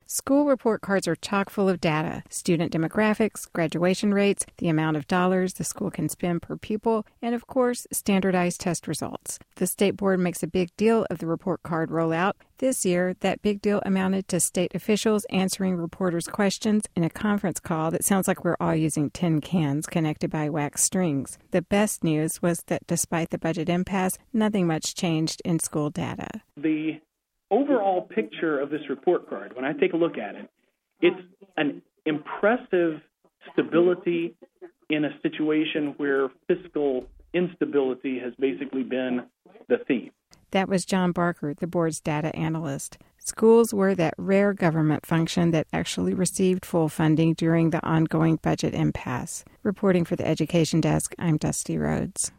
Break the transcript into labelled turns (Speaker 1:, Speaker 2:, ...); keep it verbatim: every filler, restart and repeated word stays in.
Speaker 1: School report cards are chock full of data: student demographics, graduation rates, the amount of dollars the school can spend per pupil, and of course, standardized test results. The state board makes a big deal of the report card rollout. This year, that big deal amounted to state officials answering reporters' questions in a conference call that sounds like we're all using tin cans connected by wax strings. The best news was that despite the budget impasse, nothing much changed in school data.
Speaker 2: The overall picture of this report card, when I take a look at it, it's an impressive stability in a situation where fiscal instability has basically been the theme.
Speaker 1: That was John Barker, the board's data analyst. Schools were that rare government function that actually received full funding during the ongoing budget impasse. Reporting for the Education Desk, I'm Dusty Rhodes.